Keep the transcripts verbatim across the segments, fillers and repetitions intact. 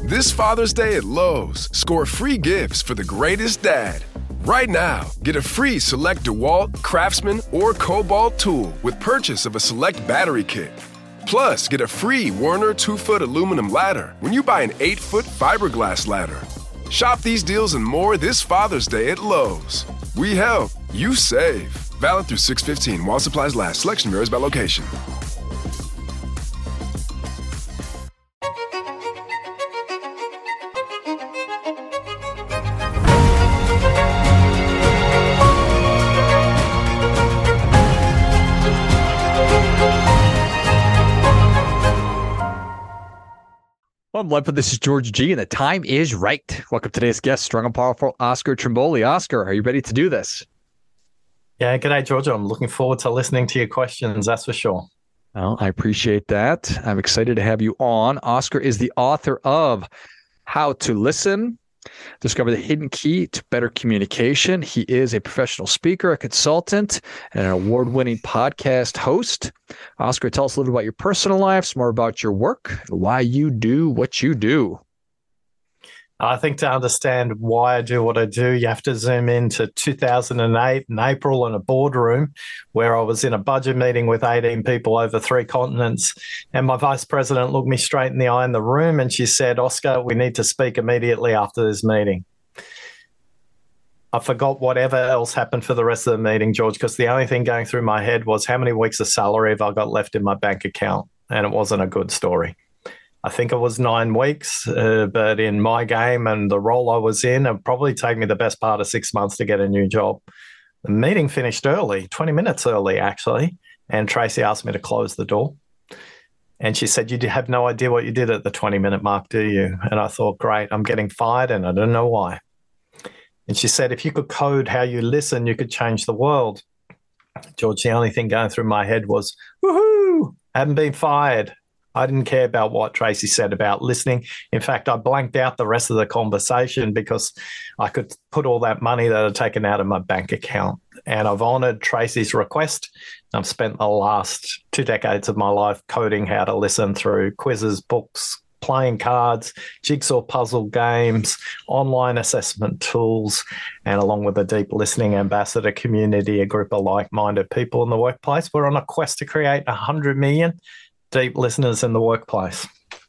This Father's Day at Lowe's, score free gifts for the greatest dad. Right now, get a free select DeWalt, Craftsman, or Cobalt tool with purchase of a select battery kit. Plus, get a free Werner two-foot aluminum ladder when you buy an eight-foot fiberglass ladder. Shop these deals and more this Father's Day at Lowe's. We help, you save. Valid through six fifteen while supplies last. Selection varies by location. Welcome, Lempa. This is George G, and the time is right. Welcome to today's guest, strong and powerful Oscar Trimboli. Oscar, are you ready to do this? Yeah, g'day, Georgia. I'm looking forward to listening to your questions, that's for sure. Well, I appreciate that. I'm excited to have you on. Oscar is the author of How to Listen, Discover the Hidden Key to Better Communication. He is a professional speaker, a consultant, and an award-winning podcast host. Oscar, tell us a little about your personal life, some more about your work, and why you do what you do. I think to understand why I do what I do, you have to zoom into two thousand eight in April in a boardroom where I was in a budget meeting with eighteen people over three continents. And my vice president looked me straight in the eye in the room and she said, "Oscar, we need to speak immediately after this meeting." I forgot whatever else happened for the rest of the meeting, George, because the only thing going through my head was how many weeks of salary have I got left in my bank account? And it wasn't a good story. I think it was nine weeks, uh, but in my game and the role I was in, it'd probably take me the best part of six months to get a new job. The meeting finished early, twenty minutes early, actually, and Tracy asked me to close the door. And she said, "You have no idea what you did at the twenty-minute mark, do you?" And I thought, great, I'm getting fired, and I don't know why. And she said, "If you could code how you listen, you could change the world." George, the only thing going through my head was, woohoo, I haven't been fired. I didn't care about what Tracy said about listening. In fact, I blanked out the rest of the conversation because I could put all that money that I'd taken out of my bank account. And I've honored Tracy's request. I've spent the last two decades of my life coding how to listen through quizzes, books, playing cards, jigsaw puzzle games, online assessment tools, and along with the Deep Listening Ambassador community, a group of like-minded people in the workplace, we're on a quest to create one hundred million deep listeners in the workplace.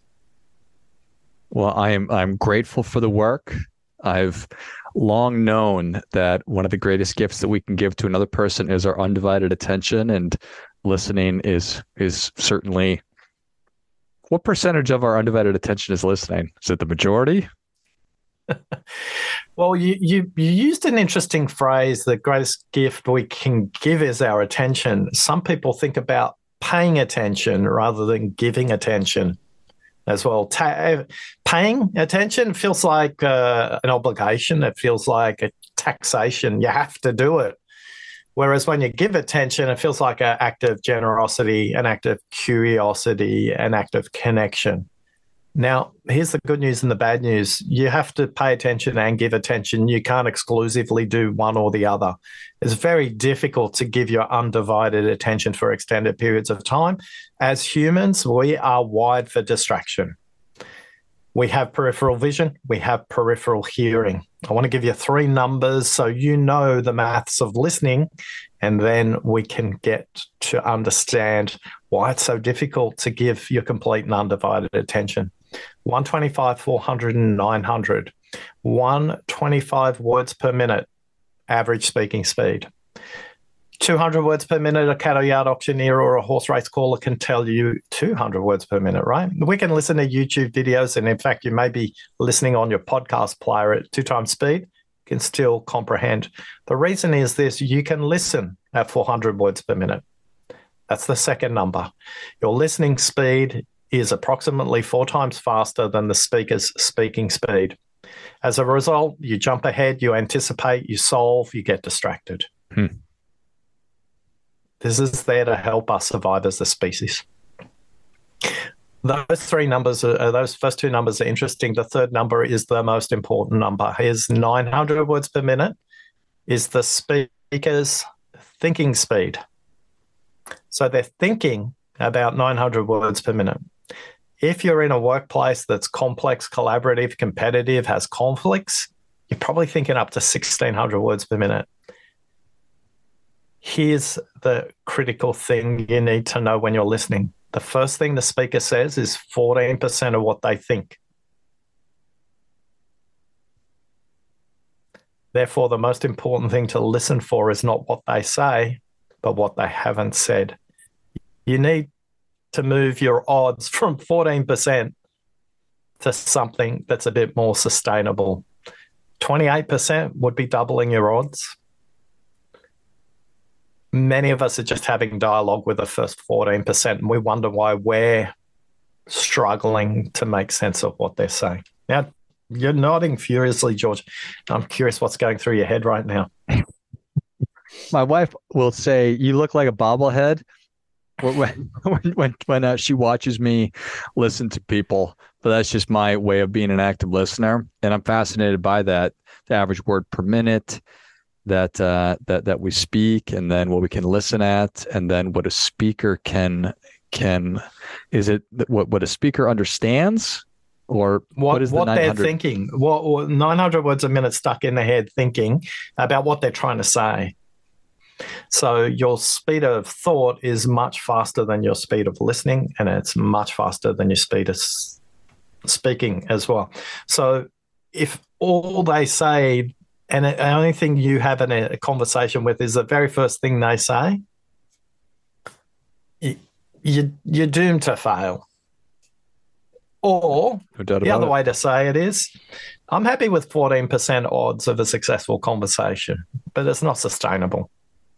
Well, I am I'm grateful for the work. I've long known that one of the greatest gifts that we can give to another person is our undivided attention, and listening is is certainly. What percentage of our undivided attention is listening? Is it the majority? Well, you, you you used an interesting phrase, the greatest gift we can give is our attention. Some people think about paying attention rather than giving attention as well. Ta- paying attention feels like uh, an obligation. It feels like a taxation. You have to do it. Whereas when you give attention, it feels like an act of generosity, an act of curiosity, an act of connection. Now, here's the good news and the bad news. You have to pay attention and give attention. You can't exclusively do one or the other. It's very difficult to give your undivided attention for extended periods of time. As humans, we are wired for distraction. We have peripheral vision. We have peripheral hearing. I want to give you three numbers so you know the maths of listening, and then we can get to understand why it's so difficult to give your complete and undivided attention. one twenty-five, four hundred, and nine hundred. one twenty-five words per minute, average speaking speed. two hundred words per minute, a cattle yard auctioneer or a horse race caller can tell you two hundred words per minute, right? We can listen to YouTube videos, and in fact, you may be listening on your podcast player at two times speed, can still comprehend. The reason is this: you can listen at four hundred words per minute. That's the second number. Your listening speed is approximately four times faster than the speaker's speaking speed. As a result, you jump ahead, you anticipate, you solve, you get distracted. Hmm. This is there to help us survive as a species. Those three numbers, are, those first two numbers are interesting. The third number is the most important number. Here's nine hundred words per minute is the speaker's thinking speed. So they're thinking about nine hundred words per minute. If you're in a workplace that's complex, collaborative, competitive, has conflicts, you're probably thinking up to sixteen hundred words per minute. Here's the critical thing you need to know when you're listening. The first thing the speaker says is fourteen percent of what they think. Therefore, the most important thing to listen for is not what they say, but what they haven't said. You need to move your odds from fourteen percent to something that's a bit more sustainable. twenty-eight percent would be doubling your odds. Many of us are just having dialogue with the first fourteen percent, and we wonder why we're struggling to make sense of what they're saying. Now, you're nodding furiously, George. I'm curious what's going through your head right now. My wife will say, "You look like a bobblehead," when when when, when uh, she watches me listen to people. But that's just my way of being an active listener, and I'm fascinated by that. The average word per minute that uh, that that we speak, and then what we can listen at, and then what a speaker can can is it what what a speaker understands, or what, what is the what they're nine hundred thinking? What, what nine hundred words a minute stuck in their head thinking about what they're trying to say. So your speed of thought is much faster than your speed of listening, and it's much faster than your speed of s- speaking as well. So if all they say, and the only thing you have in a conversation with is the very first thing they say, you, you, you're doomed to fail. Or no the other it. way to say it is, I'm happy with fourteen percent odds of a successful conversation, but it's not sustainable.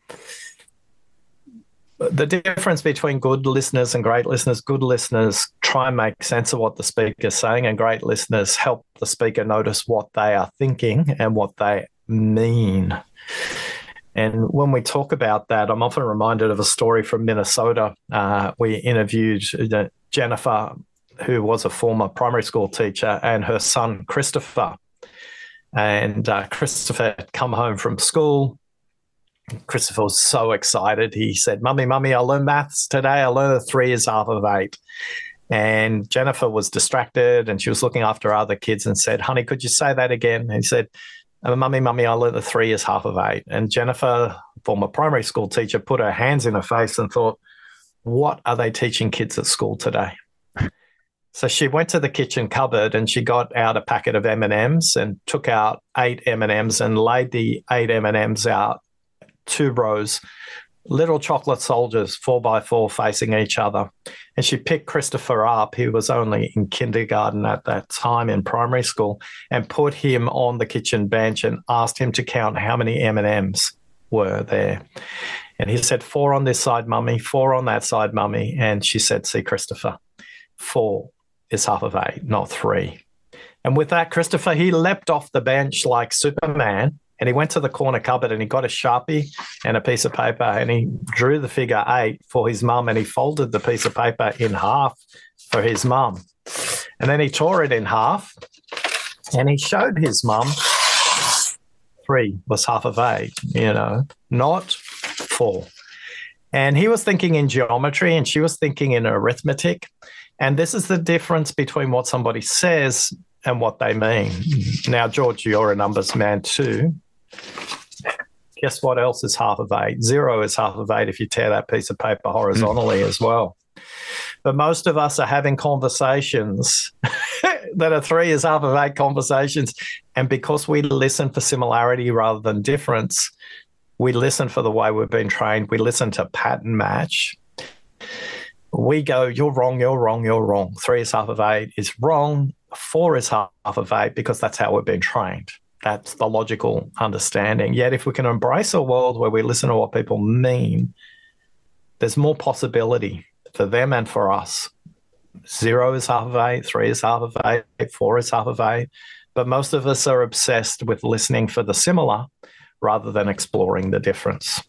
The difference between good listeners and great listeners, good listeners try and make sense of what the speaker's saying, and great listeners help the speaker notice what they are thinking and what they mean. And when we talk about that, I'm often reminded of a story from Minnesota. Uh, we interviewed uh, Jennifer, who was a former primary school teacher, and her son, Christopher. And uh, Christopher had come home from school. Christopher was so excited. He said, Mummy, Mummy, I learned maths today. I learned that three is half of eight. And Jennifer was distracted, and she was looking after other kids and said, Honey, could you say that again? And he said, Mummy, Mummy, I learned that three is half of eight. And Jennifer, former primary school teacher, put her hands in her face and thought, what are they teaching kids at school today? So she went to the kitchen cupboard and she got out a packet of M and M's and took out eight M and M's and laid the eight M and M's out, two rows, little chocolate soldiers, four by four facing each other. And she picked Christopher up, he was only in kindergarten at that time in primary school, and put him on the kitchen bench and asked him to count how many M and M's were there. And he said, four on this side, Mummy, four on that side, Mummy. And she said, see, Christopher, four is half of eight, not three. And with that, Christopher, he leapt off the bench like Superman, and he went to the corner cupboard and he got a Sharpie and a piece of paper, and he drew the figure eight for his mum, and he folded the piece of paper in half for his mum. And then he tore it in half and he showed his mum three was half of eight, you know, not four. And he was thinking in geometry and she was thinking in arithmetic. And this is the difference between what somebody says and what they mean. Now, George, you're a numbers man too. Guess what else is half of eight? Zero is half of eight if you tear that piece of paper horizontally mm. as well. But most of us are having conversations that are three is half of eight conversations. And because we listen for similarity rather than difference, we listen for the way we've been trained. We listen to pattern match. We go, you're wrong, you're wrong, you're wrong. Three is half of eight is wrong. Four is half of eight because that's how we've been trained. That's the logical understanding. Yet if we can embrace a world where we listen to what people mean, there's more possibility for them and for us. Zero is half of eight, three is half of eight, four is half of eight. But most of us are obsessed with listening for the similar rather than exploring the difference.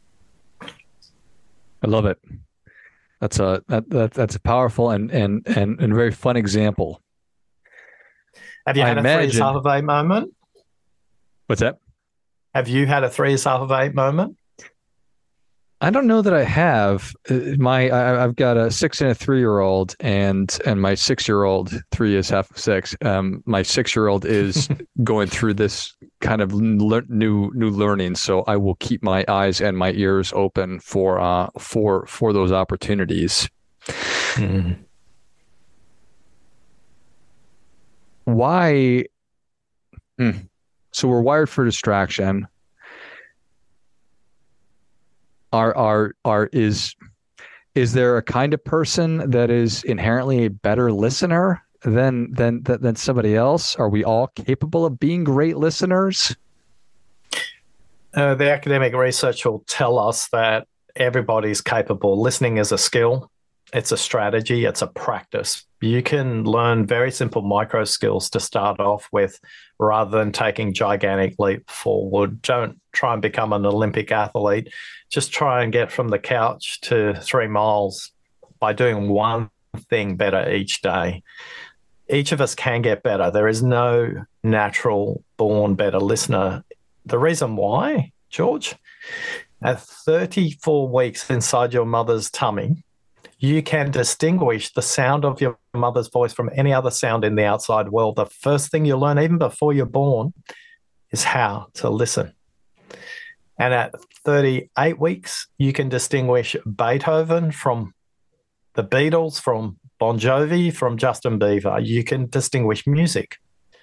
I love it. That's a that, that that's a powerful and and and, and very fun example. Have you I had imagine, a three is half of eight moment? What's that? Have you had a three is half of eight moment? I don't know that I have. Uh, My I, I've got a six and a three year old, and and my six year old, three is half of six. Um, my six year old is going through this kind of lear- new new learning, so I will keep my eyes and my ears open for uh for for those opportunities. Mm. Why? Hmm. So we're wired for distraction. Are are are is is there a kind of person that is inherently a better listener than than than, than somebody else? Are we all capable of being great listeners? Uh, the academic research will tell us that everybody's capable. Listening is a skill. It's a strategy. It's a practice. You can learn very simple micro skills to start off with rather than taking gigantic leap forward. Don't try and become an Olympic athlete. Just try and get from the couch to three miles by doing one thing better each day. Each of us can get better. There is no natural born better listener. The reason why, George, at thirty-four weeks inside your mother's tummy, you can distinguish the sound of your mother's voice from any other sound in the outside world. The first thing you learn, even before you're born, is how to listen. And at thirty-eight weeks, you can distinguish Beethoven from the Beatles, from Bon Jovi, from Justin Bieber. You can distinguish music.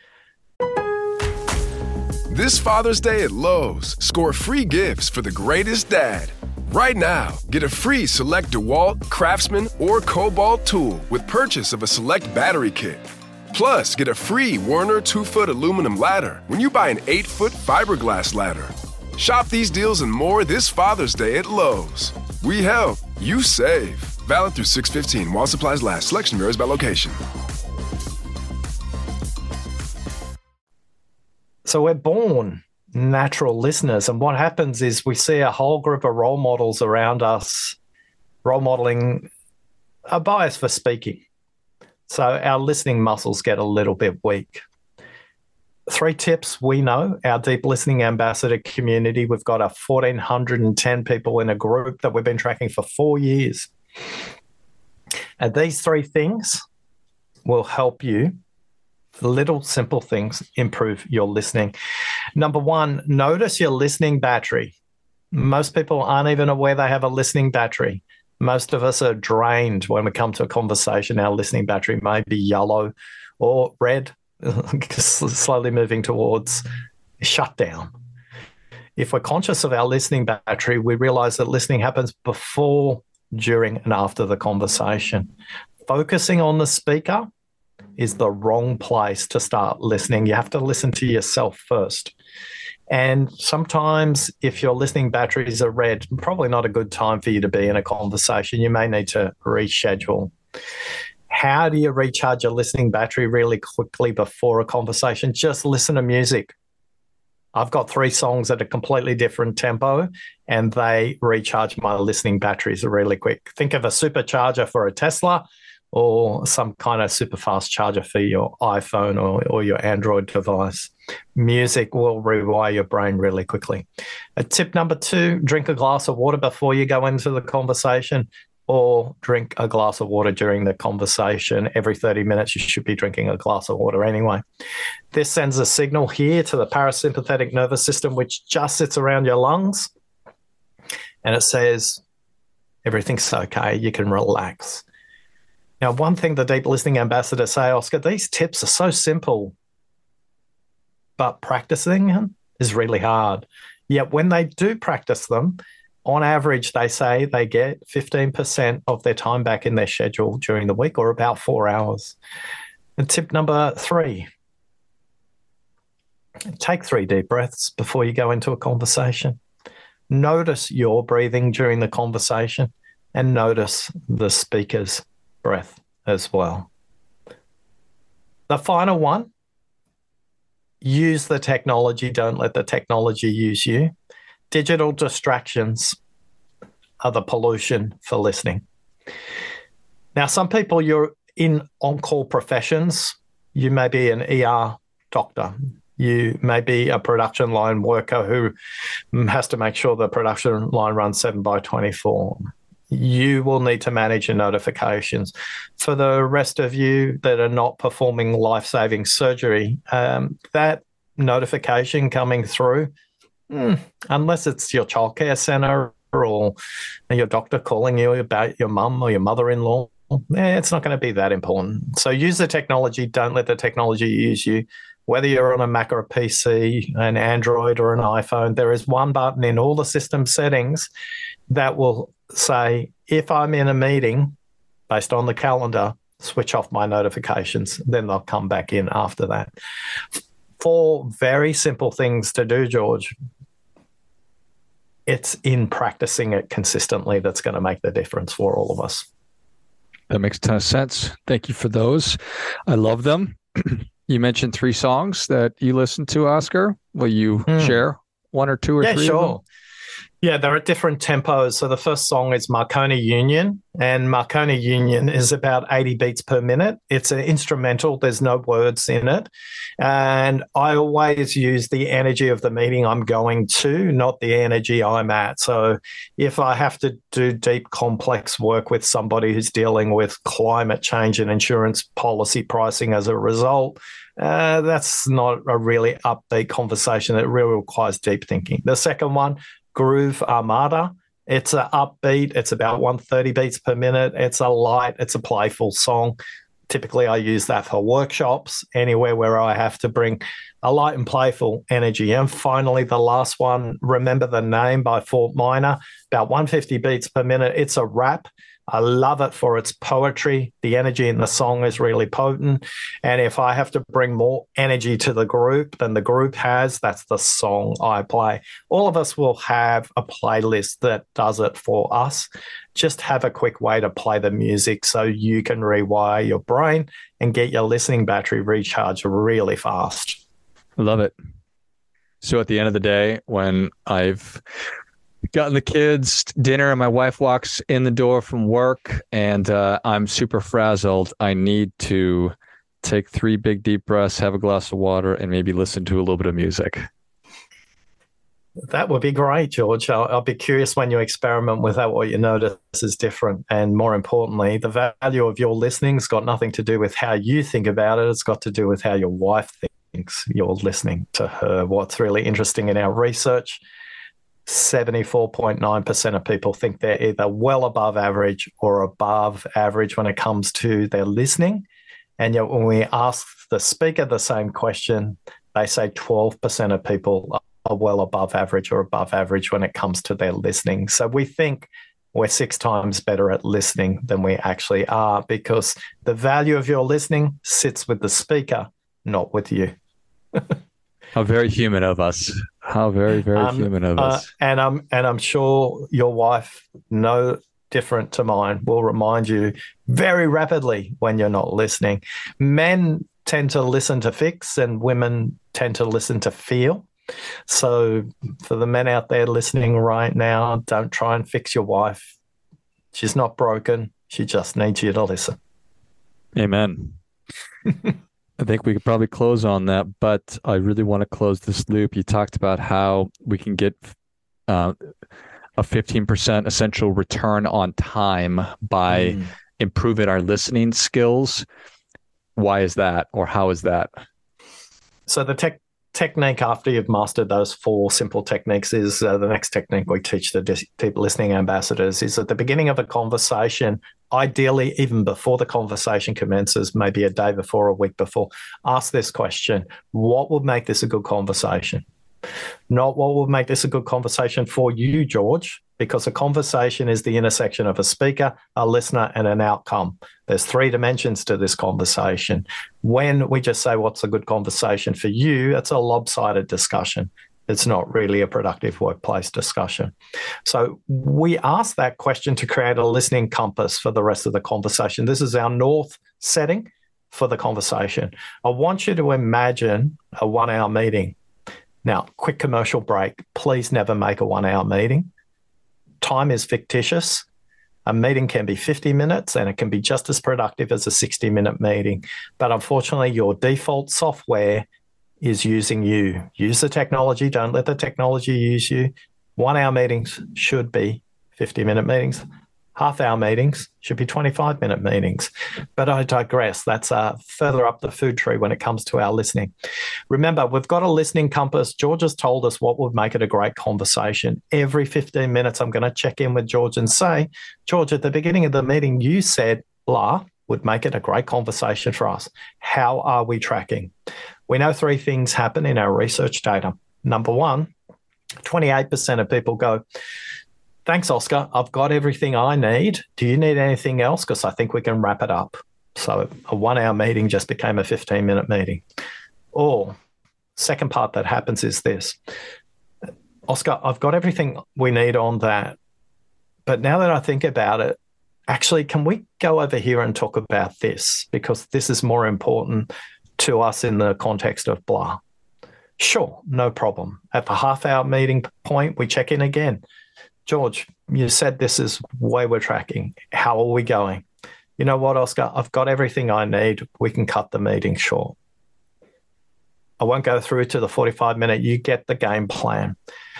This Father's Day at Lowe's, score free gifts for the greatest dad. Right now, get a free select DeWalt, Craftsman, or Cobalt tool with purchase of a select battery kit. Plus, get a free Werner two-foot aluminum ladder when you buy an eight-foot fiberglass ladder. Shop these deals and more this Father's Day at Lowe's. We help, you save. Valid through six fifteen while supplies last. Selection varies by location. So we're born natural listeners. And what happens is we see a whole group of role models around us, role modeling a bias for speaking. So our listening muscles get a little bit weak. Three tips we know, our Deep Listening Ambassador community, we've got a one thousand four hundred ten people in a group that we've been tracking for four years. And these three things will help you, little simple things, improve your listening. Number one, notice your listening battery. Most people aren't even aware they have a listening battery. Most of us are drained when we come to a conversation. Our listening battery may be yellow or red, slowly moving towards shutdown. If we're conscious of our listening battery, we realize that listening happens before, during, and after the conversation. Focusing on the speaker is the wrong place to start listening. You have to listen to yourself first. And sometimes if your listening batteries are red, probably not a good time for you to be in a conversation. You may need to reschedule. How do you recharge your listening battery really quickly before a conversation? Just listen to music. I've got three songs at a completely different tempo, and they recharge my listening batteries really quick. Think of a supercharger for a Tesla, or some kind of super fast charger for your iPhone or, or your Android device. Music will rewire your brain really quickly. Uh, tip number two, drink a glass of water before you go into the conversation, or drink a glass of water during the conversation. Every thirty minutes, you should be drinking a glass of water anyway. This sends a signal here to the parasympathetic nervous system, which just sits around your lungs, and it says, everything's okay, you can relax. Now, one thing the Deep Listening Ambassadors say, Oscar, these tips are so simple, but practicing them is really hard. Yet when they do practice them, on average, they say they get fifteen percent of their time back in their schedule during the week, or about four hours. And tip number three, take three deep breaths before you go into a conversation. Notice your breathing during the conversation and notice the speaker's breath as well. The final one, use the technology. Don't let the technology use you. Digital distractions are the pollution for listening. Now, some people, you're in on-call professions. You may be an E R doctor. You may be a production line worker who has to make sure the production line runs seven by twenty-four. You will need to manage your notifications. For the rest of you that are not performing life-saving surgery, um, that notification coming through, mm, unless it's your childcare centre or your doctor calling you about your mum or your mother-in-law, eh, it's not going to be that important. So use the technology. Don't let the technology use you. Whether you're on a Mac or a P C, an Android or an iPhone, there is one button in all the system settings that will say, if I'm in a meeting based on the calendar, switch off my notifications. Then they'll come back in after that. Four very simple things to do, George. It's in practicing it consistently that's going to make the difference for all of us. That makes a ton of sense. Thank you for those. I love them. You mentioned three songs that you listen to, Oscar. Will you mm. share one or two or yeah, three? Yeah, sure. Of them? Yeah, they're at different tempos. So the first song is Marconi Union, and Marconi Union is about eighty beats per minute. It's an instrumental. There's no words in it. And I always use the energy of the meeting I'm going to, not the energy I'm at. So if I have to do deep, complex work with somebody who's dealing with climate change and insurance policy pricing as a result, uh, that's not a really upbeat conversation. It really requires deep thinking. The second one, Groove Armada. It's an upbeat. It's about one hundred thirty beats per minute. It's a light, it's a playful song. Typically, I use that for workshops, anywhere where I have to bring a light and playful energy. And finally, the last one, Remember the Name by Fort Minor, about one hundred fifty beats per minute. It's a rap. I love it for its poetry. The energy in the song is really potent. And if I have to bring more energy to the group than the group has, that's the song I play. All of us will have a playlist that does it for us. Just have a quick way to play the music so you can rewire your brain and get your listening battery recharged really fast. I love it. So at the end of the day, when I've gotten the kids dinner and my wife walks in the door from work and uh, I'm super frazzled, I need to take three big deep breaths, have a glass of water, and maybe listen to a little bit of music. That would be great, George. I'll, I'll be curious when you experiment with that, what you notice is different. And more importantly, the value of your listening has got nothing to do with how you think about it. It's got to do with how your wife thinks you're listening to her. What's really interesting in our research, seventy-four point nine percent of people think they're either well above average or above average when it comes to their listening. And yet when we ask the speaker the same question, they say twelve percent of people are well above average or above average when it comes to their listening. So we think we're six times better at listening than we actually are, because the value of your listening sits with the speaker, not with you. How very human of us. How very, very um, human of us. Uh, and I'm and I'm sure your wife, no different to mine, will remind you very rapidly when you're not listening. Men tend to listen to fix and women tend to listen to feel. So for the men out there listening right now, don't try and fix your wife. She's not broken. She just needs you to listen. Amen. I think we could probably close on that, but I really want to close this loop. You talked about how we can get uh, a fifteen percent essential return on time by mm. improving our listening skills. Why is that, or how is that? So the tech technique after you've mastered those four simple techniques is uh, the next technique we teach the deep listening ambassadors is at the beginning of a conversation, ideally even before the conversation commences, maybe a day before, a week before, ask this question: what would make this a good conversation? Not what will make this a good conversation for you, George, because a conversation is the intersection of a speaker, a listener, and an outcome. There's three dimensions to this conversation. When we just say, what's a good conversation for you, it's a lopsided discussion. It's not really a productive workplace discussion. So we ask that question to create a listening compass for the rest of the conversation. This is our north setting for the conversation. I want you to imagine a one-hour meeting. Now, quick commercial break. Please never make a one-hour meeting. Time is fictitious. A meeting can be fifty minutes and it can be just as productive as a sixty-minute meeting. But unfortunately, your default software is using you. Use the technology. Don't let the technology use you. One-hour meetings should be fifty-minute meetings. Half-hour meetings should be twenty-five-minute meetings. But I digress. That's uh, further up the food tree when it comes to our listening. Remember, we've got a listening compass. George has told us what would make it a great conversation. Every fifteen minutes, I'm going to check in with George and say, George, at the beginning of the meeting, you said blah would make it a great conversation for us. How are we tracking? We know three things happen in our research data. Number one, twenty-eight percent of people go, thanks, Oscar. I've got everything I need. Do you need anything else? Because I think we can wrap it up. So a one-hour meeting just became a fifteen-minute meeting. Or second part that happens is this. Oscar, I've got everything we need on that. But now that I think about it, actually, can we go over here and talk about this? Because this is more important to us in the context of blah. Sure, no problem. At the half-hour meeting point, we check in again. George, you said this is where we're tracking. How are we going? You know what, Oscar? I've got everything I need. We can cut the meeting short. I won't go through to the forty-five minute. You get the game plan.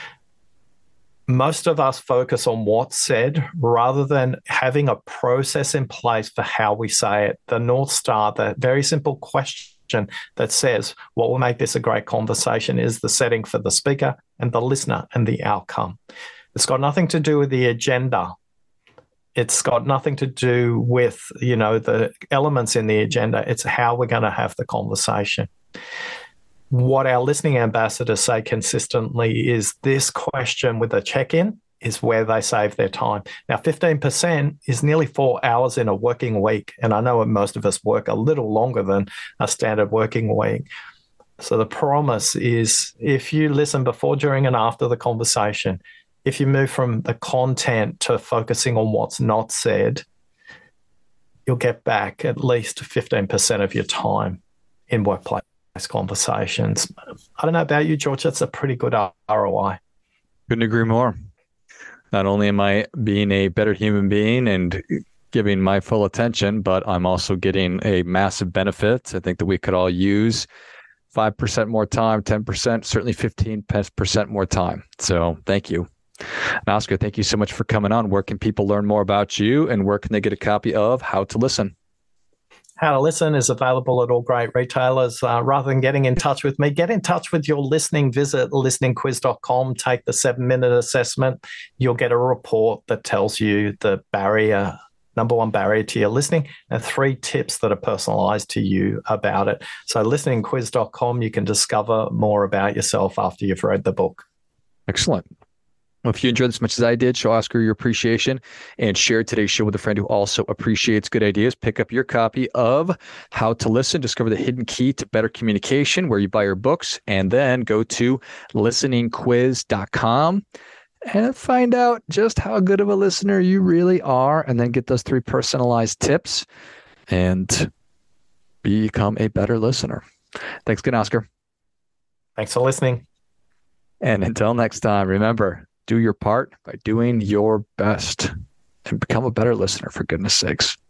Most of us focus on what's said rather than having a process in place for how we say it. The North Star, the very simple question that says what will make this a great conversation is the setting for the speaker and the listener and the outcome. It's got nothing to do with the agenda. It's got nothing to do with, you know, the elements in the agenda. It's how we're going to have the conversation. What our listening ambassadors say consistently is this question with a check-in is where they save their time. Now, fifteen percent is nearly four hours in a working week. And I know most of us work a little longer than a standard working week. So the promise is if you listen before, during, and after the conversation, if you move from the content to focusing on what's not said, you'll get back at least fifteen percent of your time in workplace conversations. I don't know about you, George, that's a pretty good R O I. Couldn't agree more. Not only am I being a better human being and giving my full attention, but I'm also getting a massive benefit. I think that we could all use five percent more time, ten percent, certainly fifteen percent more time. So thank you. And Oscar, thank you so much for coming on. Where can people learn more about you and where can they get a copy of How to Listen? How to Listen is available at all great retailers. Uh, rather than getting in touch with me, get in touch with your listening. Visit listening quiz dot com, take the seven-minute assessment. You'll get a report that tells you the barrier, number one barrier to your listening, and three tips that are personalized to you about it. So listening quiz dot com, you can discover more about yourself after you've read the book. Excellent. Well, if you enjoyed this as much as I did, show Oscar your appreciation and share today's show with a friend who also appreciates good ideas. Pick up your copy of How to Listen, discover the hidden key to better communication, where you buy your books, and then go to listening quiz dot com and find out just how good of a listener you really are, and then get those three personalized tips and become a better listener. Thanks again, Oscar. Thanks for listening. And until next time, remember, do your part by doing your best and become a better listener, for goodness sakes.